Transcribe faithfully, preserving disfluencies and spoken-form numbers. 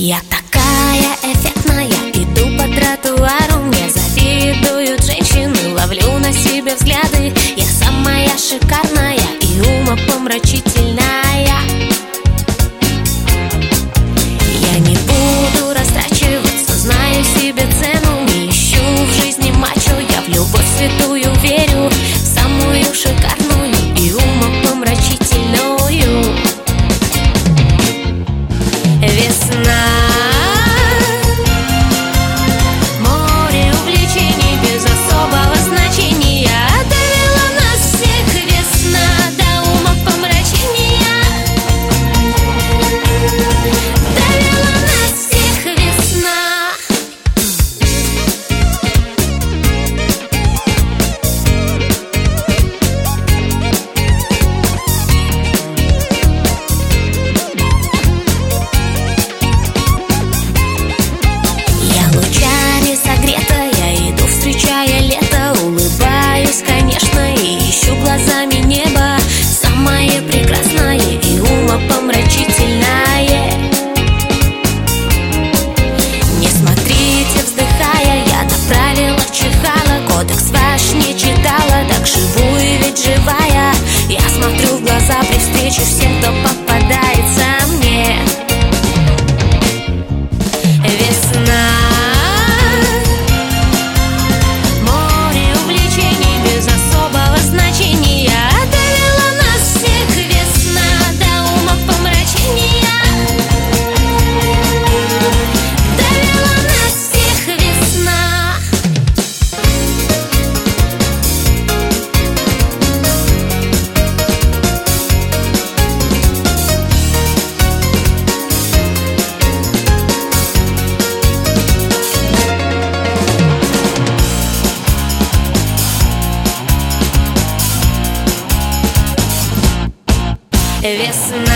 Я такая эффектная, иду по тротуару, мне завидуют женщины, ловлю на себе взгляды. Я самая шикарная и умопомрачительная. Я не буду растрачиваться, знаю себе цену, не ищу в жизни мачо, я в любовь святую верю, в самую шикарную и умопомрачительную. Весна, море увлечений без особого значения довела нас всех весна до умопомрачения. Довела нас всех весна. Я лучами согрета, я иду, встречая лето, улыбаюсь, конечно, и ищу глазами небо, самое прекрасное и умопомрачительное. Не смотрите, вздыхая, я направила в чихала, кодекс ваш не читала, так живу и ведь живая. Я смотрю в глаза при встрече всем, кто попадается мне. Весна, море увлечений без особого значения довела нас всех весна до умопомрачения. Довела нас всех весна. Весна.